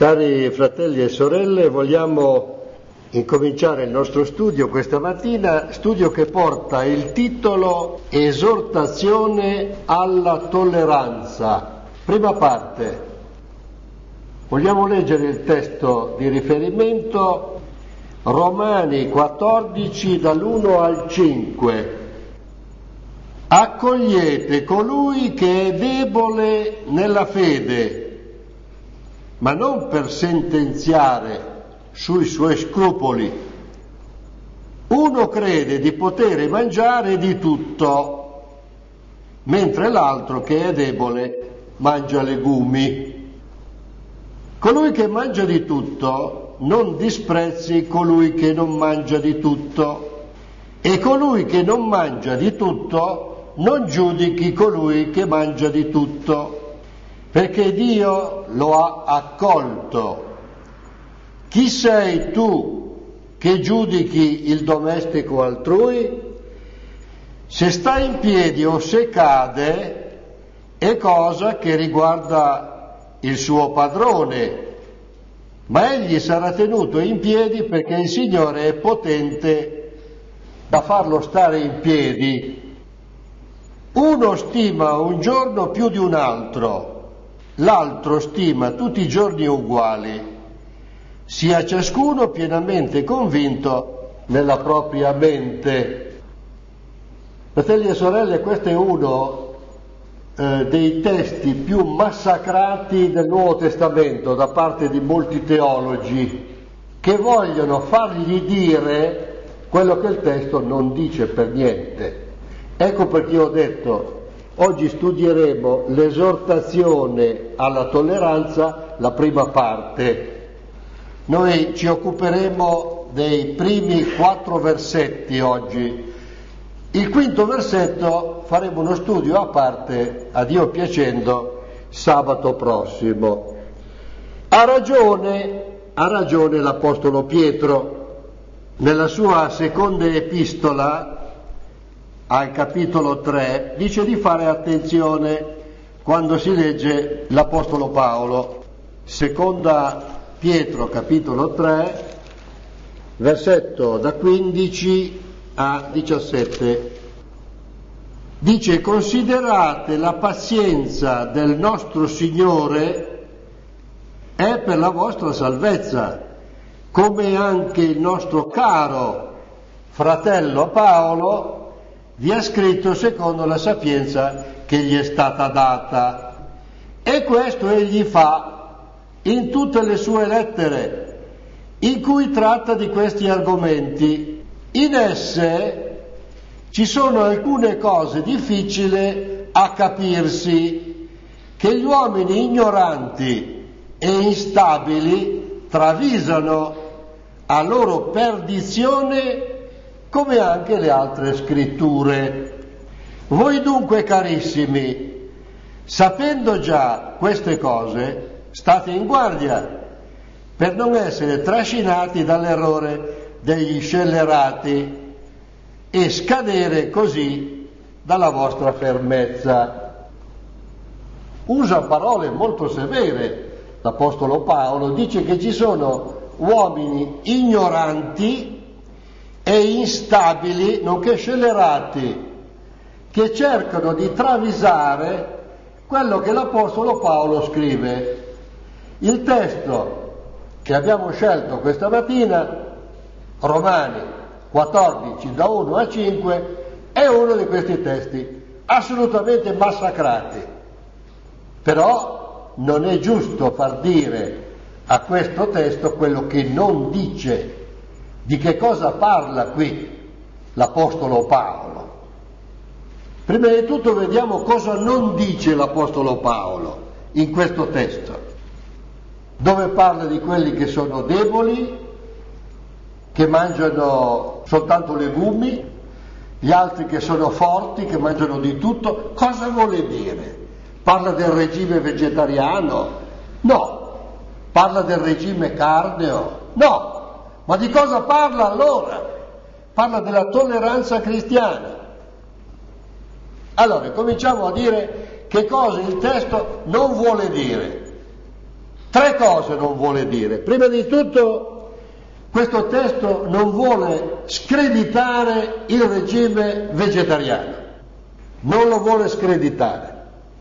Cari fratelli e sorelle, vogliamo incominciare il nostro studio questa mattina, studio che porta il titolo Esortazione alla tolleranza. Prima parte, vogliamo leggere il testo di riferimento, Romani 14 dall'1 al 5. Accogliete colui che è debole nella fede, ma non per sentenziare sui suoi scrupoli. Uno crede di poter mangiare di tutto, mentre l'altro che è debole mangia legumi. Colui che mangia di tutto non disprezzi colui che non mangia di tutto, e colui che non mangia di tutto non giudichi colui che mangia di tutto, perché Dio lo ha accolto. Chi sei tu che giudichi il domestico altrui? Se sta in piedi o se cade è cosa che riguarda il suo padrone, ma egli sarà tenuto in piedi perché il Signore è potente da farlo stare in piedi. Uno stima un giorno più di un altro, l'altro stima tutti i giorni uguali. Sia ciascuno pienamente convinto nella propria mente. Fratelli e sorelle, questo è uno dei testi più massacrati del Nuovo Testamento da parte di molti teologi che vogliono fargli dire quello che il testo non dice per niente. Ecco perché ho detto, oggi studieremo l'esortazione alla tolleranza, la prima parte. Noi ci occuperemo dei primi 4 versetti oggi. Il quinto versetto faremo uno studio a parte, a Dio piacendo, sabato prossimo. Ha ragione l'Apostolo Pietro nella sua seconda epistola, al capitolo 3, dice di fare attenzione quando si legge l'Apostolo Paolo. Seconda Pietro, capitolo 3, versetto da 15 a 17. Dice: considerate la pazienza del nostro Signore è per la vostra salvezza, come anche il nostro caro fratello Paolo vi ha scritto secondo la sapienza che gli è stata data. E questo egli fa in tutte le sue lettere, in cui tratta di questi argomenti. In esse ci sono alcune cose difficili a capirsi, che gli uomini ignoranti e instabili travisano a loro perdizione, come anche le altre scritture. Voi dunque, carissimi, sapendo già queste cose, state in guardia per non essere trascinati dall'errore degli scellerati e scadere così dalla vostra fermezza. Usa parole molto severe l'Apostolo Paolo, dice che ci sono uomini ignoranti e instabili, nonché scellerati, che cercano di travisare quello che l'Apostolo Paolo scrive. Il testo che abbiamo scelto questa mattina, Romani 14 da 1 a 5, è uno di questi testi assolutamente massacrati. Però non è giusto far dire a questo testo quello che non dice. Di che cosa parla qui l'Apostolo Paolo? Prima di tutto vediamo cosa non dice l'Apostolo Paolo in questo testo, dove parla di quelli che sono deboli, che mangiano soltanto legumi, gli altri che sono forti, che mangiano di tutto. Cosa vuole dire? Parla del regime vegetariano? No. Parla del regime carneo? No. Ma di cosa parla allora? Parla della tolleranza cristiana. Allora, cominciamo a dire che cosa il testo non vuole dire. Tre cose non vuole dire. Prima di tutto, questo testo non vuole screditare il regime vegetariano, non lo vuole screditare.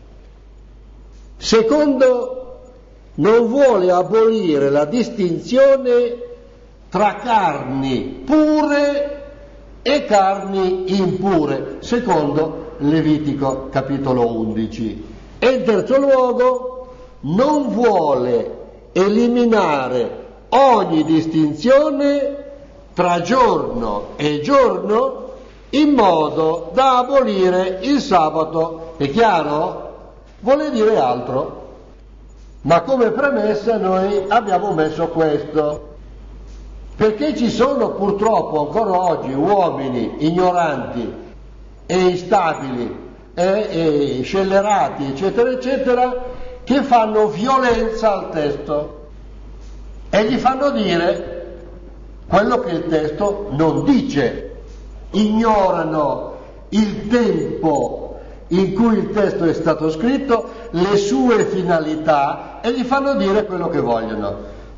Secondo, non vuole abolire la distinzione tra carni pure e carni impure, secondo Levitico capitolo 11. E in terzo luogo, non vuole eliminare ogni distinzione tra giorno e giorno in modo da abolire il sabato. È chiaro? Vuole dire altro. Ma come premessa noi abbiamo messo questo, perché ci sono purtroppo ancora oggi uomini ignoranti e instabili e scellerati, eccetera, eccetera, che fanno violenza al testo e gli fanno dire quello che il testo non dice, ignorano il tempo in cui il testo è stato scritto, le sue finalità, e gli fanno dire quello che vogliono.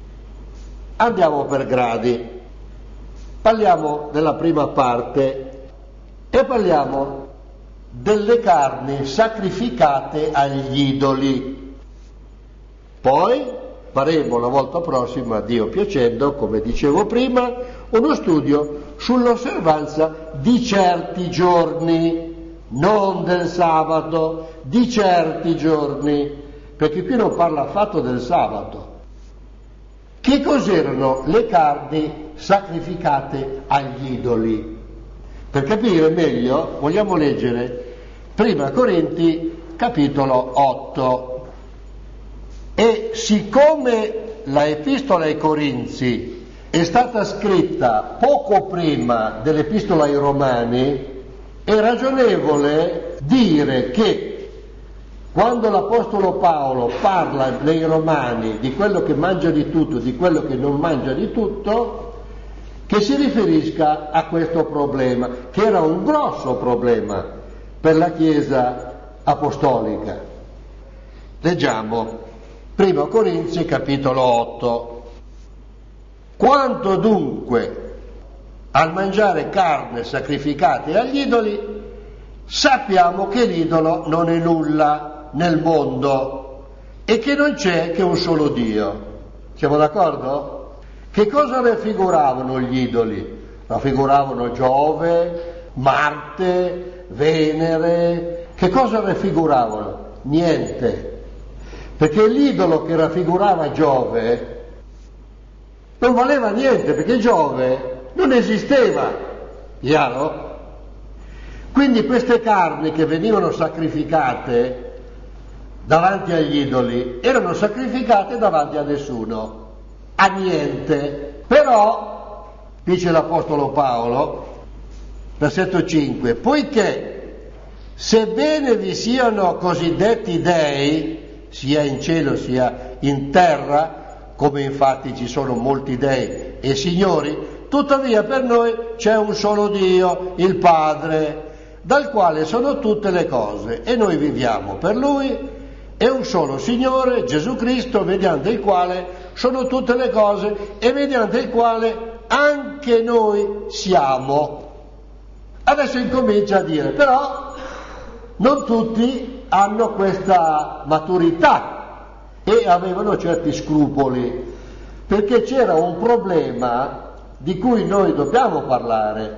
Andiamo per gradi, parliamo della prima parte e parliamo delle carni sacrificate agli idoli. Poi faremo la volta prossima, Dio piacendo, come dicevo prima, uno studio sull'osservanza di certi giorni, non del sabato, di certi giorni, perché qui non parla affatto del sabato. Che cos'erano le carni sacrificate agli idoli? Per capire meglio vogliamo leggere Prima Corinzi capitolo 8. E siccome la epistola ai Corinzi è stata scritta poco prima dell'epistola ai Romani, è ragionevole dire che quando l'Apostolo Paolo parla dei Romani di quello che mangia di tutto, di quello che non mangia di tutto, che si riferisca a questo problema, che era un grosso problema per la Chiesa apostolica. Leggiamo Primo Corinzi capitolo 8. Quanto dunque al mangiare carne sacrificate agli idoli, sappiamo che l'idolo non è nulla nel mondo e che non c'è che un solo Dio. Siamo d'accordo? Che cosa raffiguravano gli idoli? Raffiguravano Giove, Marte, Venere. Che cosa raffiguravano? Niente. Perché l'idolo che raffigurava Giove non valeva niente, perché Giove non esisteva, chiaro? Quindi queste carni che venivano sacrificate davanti agli idoli erano sacrificate davanti a nessuno, a niente. Però, dice l'Apostolo Paolo, versetto 5, poiché sebbene vi siano cosiddetti dei, sia in cielo sia in terra, come infatti ci sono molti dei e signori, tuttavia per noi c'è un solo Dio, il Padre, dal quale sono tutte le cose, e noi viviamo per Lui, e un solo Signore, Gesù Cristo, mediante il quale sono tutte le cose e mediante il quale anche noi siamo. Adesso incomincia a dire, però non tutti hanno questa maturità e avevano certi scrupoli, perché c'era un problema di cui noi dobbiamo parlare.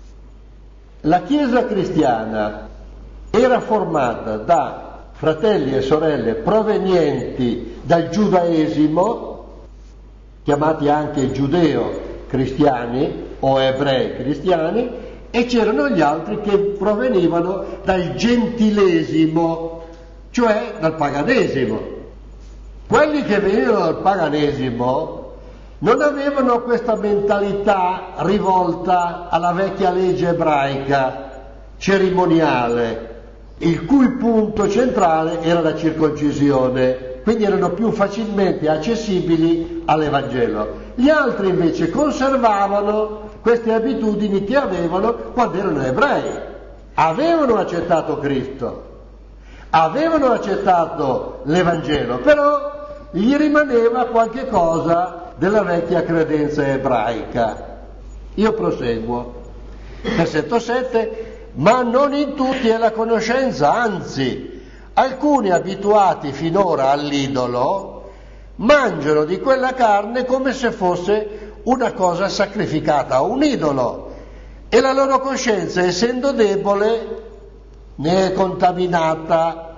La Chiesa cristiana era formata da fratelli e sorelle provenienti dal giudaesimo, chiamati anche giudeo-cristiani o ebrei cristiani, e c'erano gli altri che provenivano dal gentilesimo, cioè dal paganesimo. Quelli che venivano dal paganesimo non avevano questa mentalità rivolta alla vecchia legge ebraica cerimoniale, il cui punto centrale era la circoncisione, quindi erano più facilmente accessibili all'Evangelo. Gli altri invece conservavano queste abitudini che avevano quando erano ebrei, avevano accettato Cristo, avevano accettato l'Evangelo, però gli rimaneva qualche cosa della vecchia credenza ebraica. Io proseguo. Versetto 7, ma non in tutti è la conoscenza, anzi, alcuni abituati finora all'idolo mangiano di quella carne come se fosse una cosa sacrificata a un idolo, e la loro coscienza, essendo debole, ne è contaminata.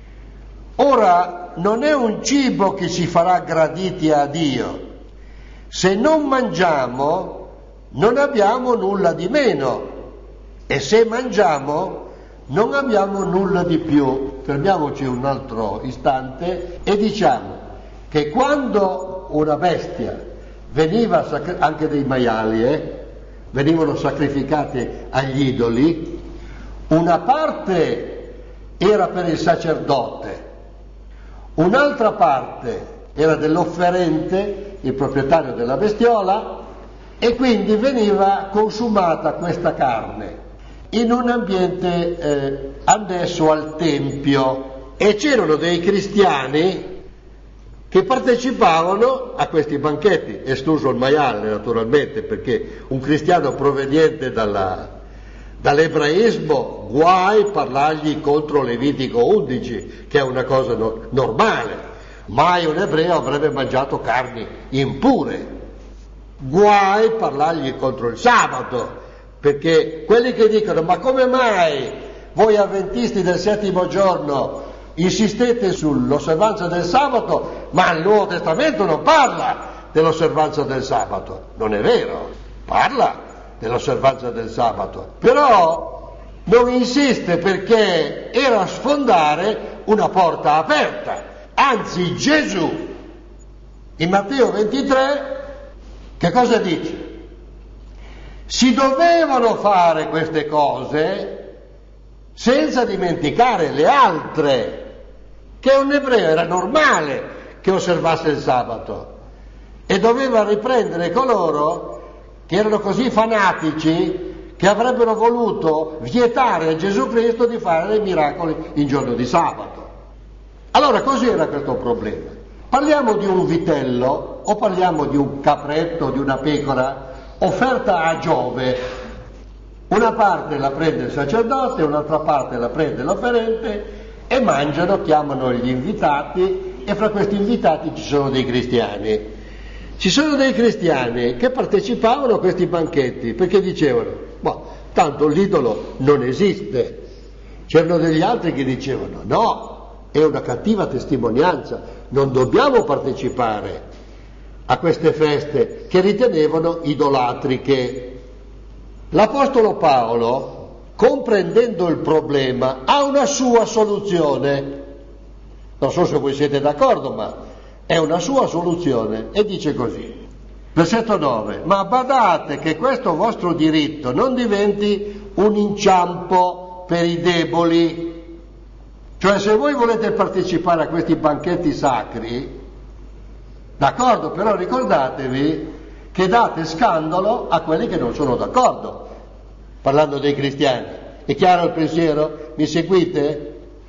Ora, non è un cibo che ci farà graditi a Dio. Se non mangiamo, non abbiamo nulla di meno, e se mangiamo, non abbiamo nulla di più. Fermiamoci un altro istante e diciamo che quando una bestia veniva, anche dei maiali, venivano sacrificati agli idoli, una parte era per il sacerdote, un'altra parte era dell'offerente, il proprietario della bestiola, e quindi veniva consumata questa carne in un ambiente annesso al tempio, e c'erano dei cristiani che partecipavano a questi banchetti, escluso il maiale naturalmente, perché un cristiano proveniente dall'ebraismo, guai parlargli contro Levitico 11, che è una cosa normale. Mai un ebreo avrebbe mangiato carni impure. Guai parlargli contro il sabato, perché quelli che dicono ma come mai voi avventisti del settimo giorno insistete sull'osservanza del sabato, ma il Nuovo Testamento non parla dell'osservanza del sabato. Non è vero, parla dell'osservanza del sabato, però non insiste, perché era a sfondare una porta aperta. Anzi, Gesù in Matteo 23 che cosa dice? Si dovevano fare queste cose senza dimenticare le altre, che un ebreo era normale che osservasse il sabato, e doveva riprendere coloro che erano così fanatici che avrebbero voluto vietare a Gesù Cristo di fare dei miracoli in giorno di sabato. Allora, cos'era questo problema? Parliamo di un vitello o parliamo di un capretto, di una pecora offerta a Giove? Una parte la prende il sacerdote, un'altra parte la prende l'offerente, e mangiano, chiamano gli invitati, e fra questi invitati ci sono dei cristiani. Ci sono dei cristiani che partecipavano a questi banchetti perché dicevano, ma tanto l'idolo non esiste. C'erano degli altri che dicevano, no, è una cattiva testimonianza, non dobbiamo partecipare a queste feste che ritenevano idolatriche. L'Apostolo Paolo, comprendendo il problema, ha una sua soluzione. Non so se voi siete d'accordo, ma è una sua soluzione, e dice così, versetto 9, ma badate che questo vostro diritto non diventi un inciampo per i deboli. Cioè, se voi volete partecipare a questi banchetti sacri, d'accordo, però ricordatevi che date scandalo a quelli che non sono d'accordo, parlando dei cristiani. È chiaro il pensiero? Mi seguite?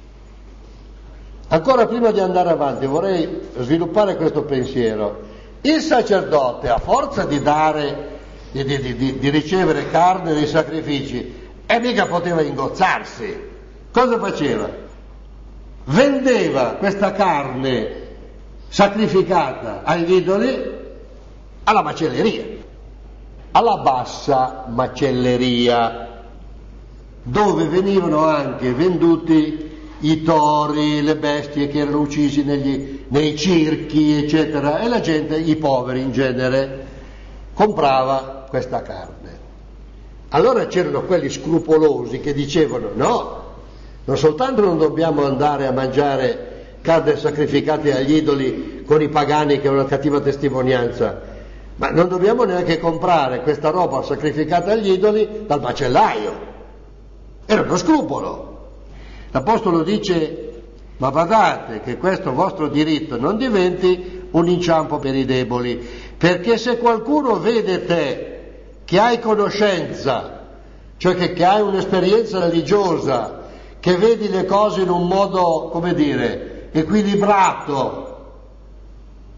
Ancora prima di andare avanti vorrei sviluppare questo pensiero. Il sacerdote, a forza di dare, di ricevere carne dei sacrifici, e mica poteva ingozzarsi. Cosa faceva? Vendeva questa carne sacrificata agli idoli alla macelleria, alla bassa macelleria, dove venivano anche venduti i tori, le bestie che erano uccisi nei circhi, eccetera, e la gente, i poveri in genere, comprava questa carne. Allora c'erano quelli scrupolosi che dicevano no, non soltanto non dobbiamo andare a mangiare carne sacrificate agli idoli con i pagani, che è una cattiva testimonianza, ma non dobbiamo neanche comprare questa roba sacrificata agli idoli dal macellaio. Era uno scrupolo. L'Apostolo dice, ma badate che questo vostro diritto non diventi un inciampo per i deboli, perché se qualcuno vede te che hai conoscenza, cioè che hai un'esperienza religiosa, che vedi le cose in un modo, come dire, equilibrato,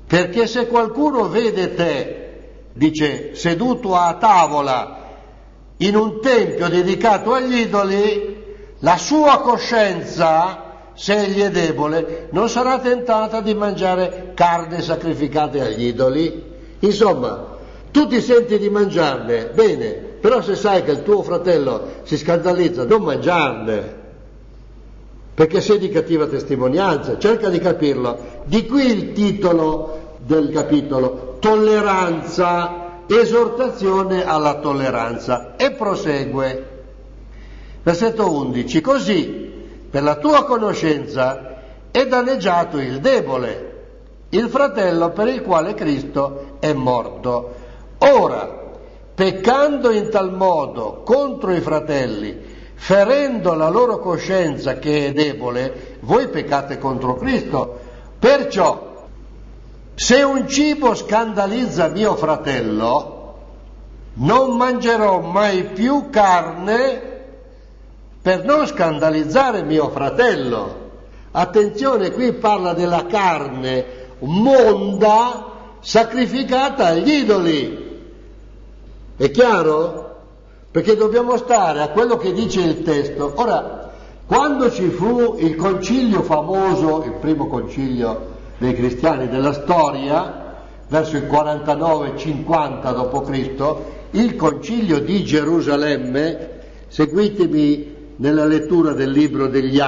Perché se qualcuno vede te, dice, seduto a tavola in un tempio dedicato agli idoli, la sua coscienza, se egli è debole, non sarà tentata di mangiare carne sacrificata agli idoli. Insomma, tu ti senti di mangiarne, bene, però se sai che il tuo fratello si scandalizza, non mangiarne, perché sei di cattiva testimonianza, cerca di capirlo. Di qui il titolo del capitolo, tolleranza, esortazione alla tolleranza. E prosegue, versetto 11, così per la tua conoscenza è danneggiato il debole, il fratello per il quale Cristo è morto. Ora, peccando in tal modo contro i fratelli, ferendo la loro coscienza che è debole, voi peccate contro Cristo. Perciò, se un cibo scandalizza mio fratello, non mangerò mai più carne per non scandalizzare mio fratello. Attenzione, qui parla della carne monda sacrificata agli idoli. È chiaro? Perché dobbiamo stare a quello che dice il testo. Ora, quando ci fu il concilio famoso, il primo concilio dei cristiani della storia, verso il 49-50 d.C., il concilio di Gerusalemme, seguitemi nella lettura del libro degli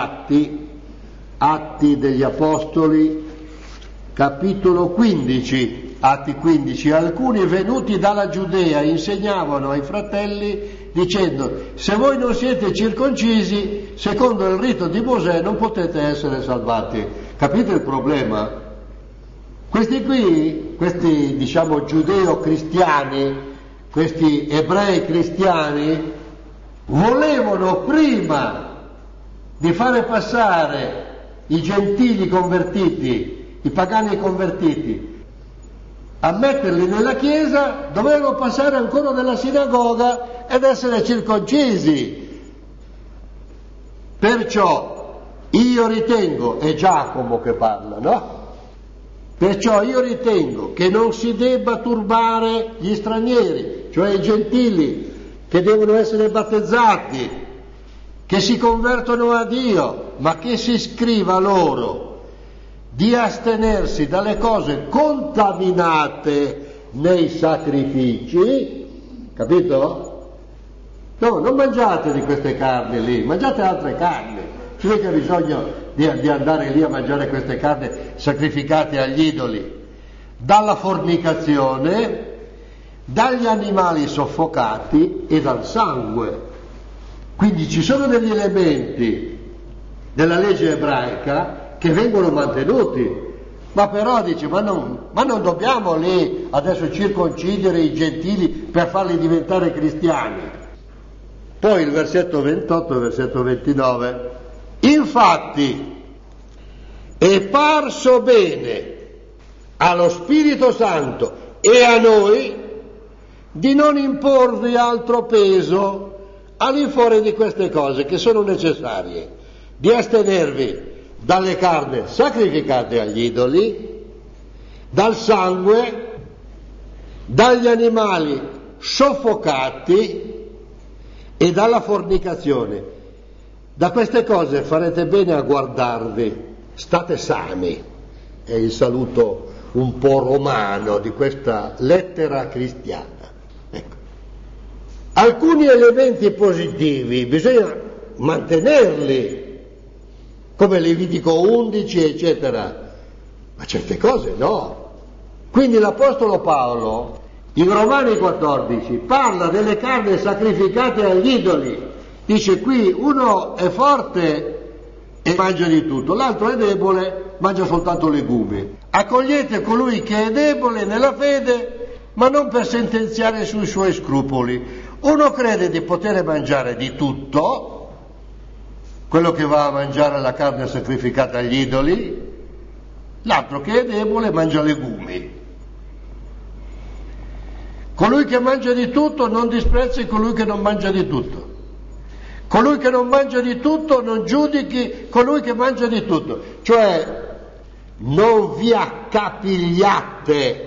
Atti degli Apostoli, capitolo 15, Atti 15, alcuni venuti dalla Giudea insegnavano ai fratelli dicendo: se voi non siete circoncisi, secondo il rito di Mosè non potete essere salvati. Capite il problema? Questi diciamo giudeo-cristiani, questi ebrei cristiani, volevano prima di fare passare i gentili convertiti, i pagani convertiti, a metterli nella chiesa, dovevano passare ancora nella sinagoga ed essere circoncisi. Perciò io ritengo, è Giacomo che parla, no? Perciò io ritengo che non si debba turbare gli stranieri, cioè i gentili, che devono essere battezzati, che si convertono a Dio, ma che si scriva loro di astenersi dalle cose contaminate nei sacrifici, capito? No, non mangiate di queste carni lì, mangiate altre carni. Ci mica bisogno di andare lì a mangiare queste carni sacrificate agli idoli. Dalla fornicazione, dagli animali soffocati e dal sangue. Quindi ci sono degli elementi della legge ebraica che vengono mantenuti, ma però dice, ma non dobbiamo lì adesso circoncidere i gentili per farli diventare cristiani. Poi il versetto 28 e il versetto 29. Infatti è parso bene allo Spirito Santo e a noi di non imporvi altro peso all'infuori di queste cose che sono necessarie, di astenervi dalle carni sacrificate agli idoli, dal sangue, dagli animali soffocati e dalla fornicazione. Da queste cose farete bene a guardarvi, state sani. È il saluto un po' romano di questa lettera cristiana. Ecco. Alcuni elementi positivi bisogna mantenerli, come Levitico 11, eccetera, ma certe cose no. Quindi l'Apostolo Paolo, in Romani 14, parla delle carni sacrificate agli idoli. Dice qui uno è forte e mangia di tutto, l'altro è debole, mangia soltanto legumi. Accogliete colui che è debole nella fede, ma non per sentenziare sui suoi scrupoli. Uno crede di poter mangiare di tutto, quello che va a mangiare la carne sacrificata agli idoli, l'altro che è debole mangia legumi. Colui che mangia di tutto non disprezzi colui che non mangia di tutto. Colui che non mangia di tutto non giudichi colui che mangia di tutto. Cioè, non vi accapigliate,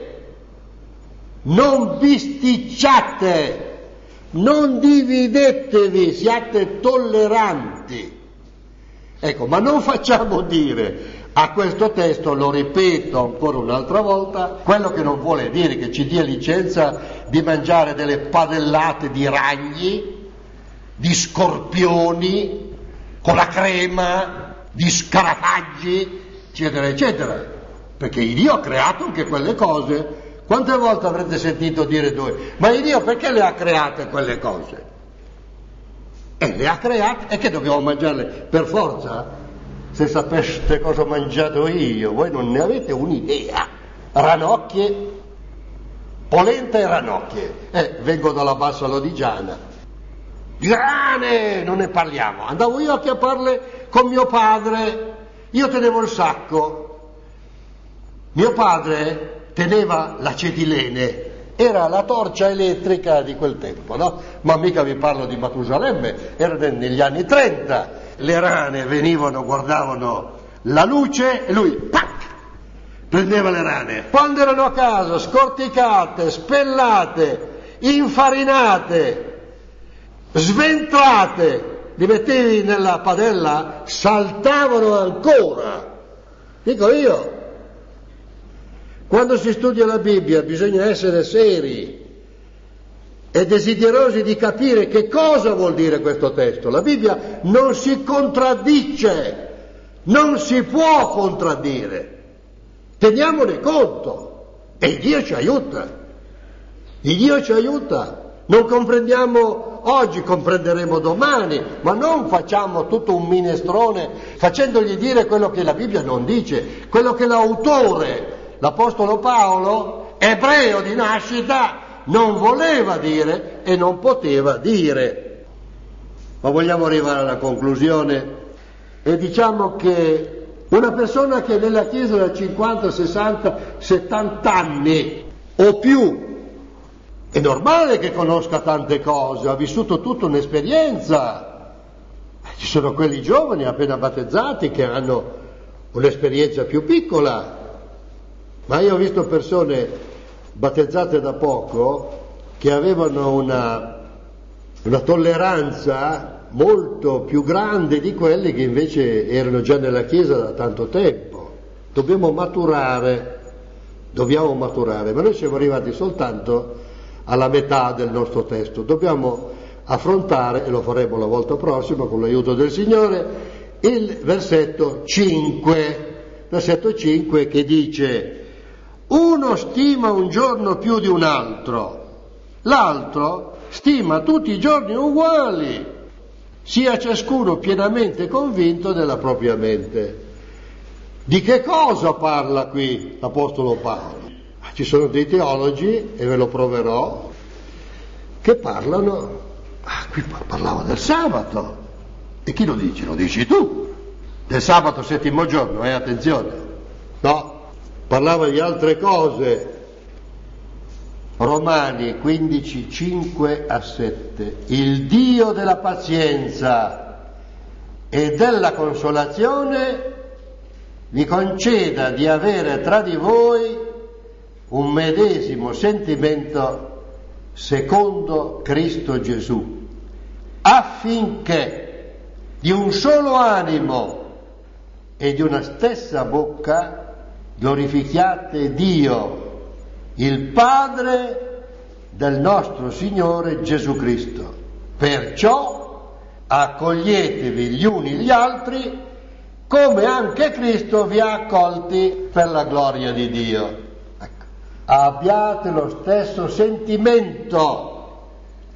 non bisticciate, non dividetevi, siate tolleranti. Ecco, ma non facciamo dire a questo testo, lo ripeto ancora un'altra volta, quello che non vuole dire che ci dia licenza di mangiare delle padellate di ragni, di scorpioni, con la crema, di scarafaggi, eccetera, eccetera. Perché Dio ha creato anche quelle cose. Quante volte avrete sentito dire voi, ma Dio perché le ha create quelle cose? Le ha create, e che dobbiamo mangiarle per forza? Se sapeste cosa ho mangiato io, voi non ne avete un'idea. Ranocchie, polenta e ranocchie. Vengo dalla bassa lodigiana. Di rane non ne parliamo. Andavo io a chiapparle con mio padre, io tenevo il sacco. Mio padre teneva l'acetilene, era la torcia elettrica di quel tempo, no? Ma mica vi parlo di Matusalemme, era negli anni 30. Le rane venivano, guardavano la luce e lui, pac, prendeva le rane. Quando erano a casa, scorticate, spellate, infarinate, sventrate, li mettevi nella padella, saltavano ancora. Dico io, quando si studia la Bibbia bisogna essere seri e desiderosi di capire che cosa vuol dire questo testo. La Bibbia non si contraddice, non si può contraddire. Teniamone conto e Dio ci aiuta. Il Dio ci aiuta. Non comprendiamo oggi, comprenderemo domani, ma non facciamo tutto un minestrone facendogli dire quello che la Bibbia non dice, quello che l'autore, l'Apostolo Paolo, ebreo di nascita, non voleva dire e non poteva dire. Ma vogliamo arrivare alla conclusione e diciamo che una persona che è nella Chiesa da 50, 60, 70 anni o più è normale che conosca tante cose, ha vissuto tutta un'esperienza. Ci sono quelli giovani appena battezzati che hanno un'esperienza più piccola, ma io ho visto persone battezzate da poco che avevano una tolleranza molto più grande di quelli che invece erano già nella Chiesa da tanto tempo. Dobbiamo maturare, ma noi siamo arrivati soltanto alla metà del nostro testo. Dobbiamo affrontare, e lo faremo la volta prossima con l'aiuto del Signore, il versetto 5 che dice: uno stima un giorno più di un altro, l'altro stima tutti i giorni uguali, sia ciascuno pienamente convinto della propria mente. Di che cosa parla qui l'Apostolo Paolo? Ci sono dei teologi, e ve lo proverò, che parlano, qui parlava del sabato, e chi lo dice? Lo dici tu, del sabato settimo giorno, attenzione, no? Parlava di altre cose. Romani 15, 5 a 7. Il Dio della pazienza e della consolazione vi conceda di avere tra di voi un medesimo sentimento secondo Cristo Gesù, affinché di un solo animo e di una stessa bocca glorifichiate Dio, il Padre del nostro Signore Gesù Cristo. Perciò accoglietevi gli uni gli altri, come anche Cristo vi ha accolti per la gloria di Dio. Ecco. Abbiate lo stesso sentimento,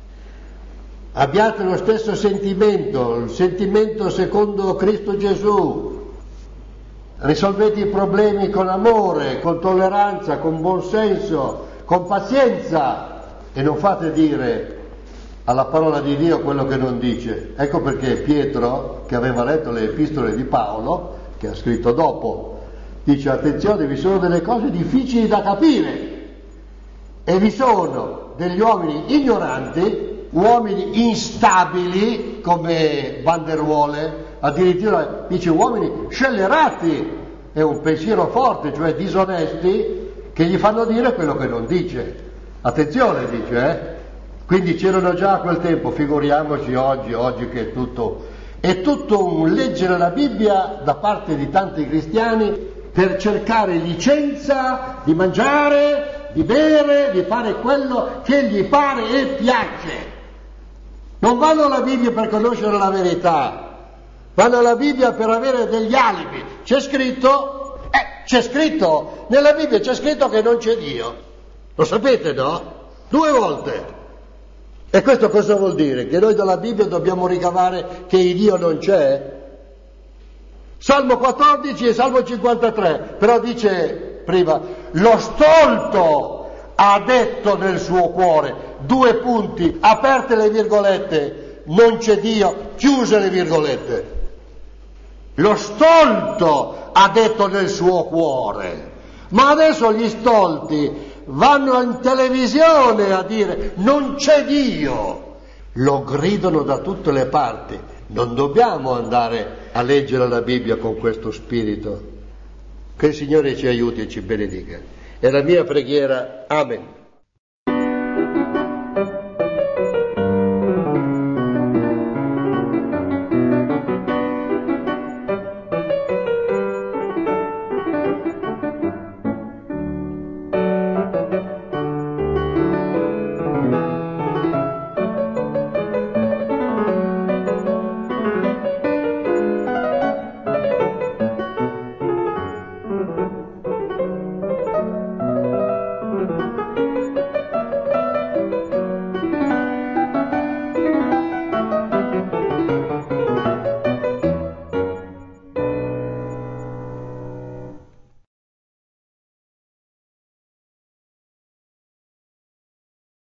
il sentimento secondo Cristo Gesù. Risolvete i problemi con amore, con tolleranza, con buonsenso, con pazienza, e non fate dire alla parola di Dio quello che non dice. Ecco perché Pietro, che aveva letto le epistole di Paolo, che ha scritto dopo, dice: attenzione, vi sono delle cose difficili da capire e vi sono degli uomini ignoranti, uomini instabili come banderuole, addirittura dice uomini scellerati, è un pensiero forte, cioè disonesti, che gli fanno dire quello che non dice. Attenzione, dice, Quindi c'erano già a quel tempo, figuriamoci oggi che è tutto un leggere la Bibbia da parte di tanti cristiani per cercare licenza di mangiare, di bere, di fare quello che gli pare e piace. Non vanno alla Bibbia per conoscere la verità, vanno alla Bibbia per avere degli alibi. C'è scritto, nella Bibbia c'è scritto che non c'è Dio. Lo sapete, no? 2 volte. E questo cosa vuol dire? Che noi dalla Bibbia dobbiamo ricavare che Dio non c'è? Salmo 14 e Salmo 53, però dice prima, lo stolto ha detto nel suo cuore, 2 punti, aperte le virgolette, non c'è Dio, chiuse le virgolette. Lo stolto ha detto nel suo cuore, ma adesso gli stolti vanno in televisione a dire non c'è Dio, lo gridano da tutte le parti. Non dobbiamo andare a leggere la Bibbia con questo spirito. Che il Signore ci aiuti e ci benedica. È la mia preghiera. Amen.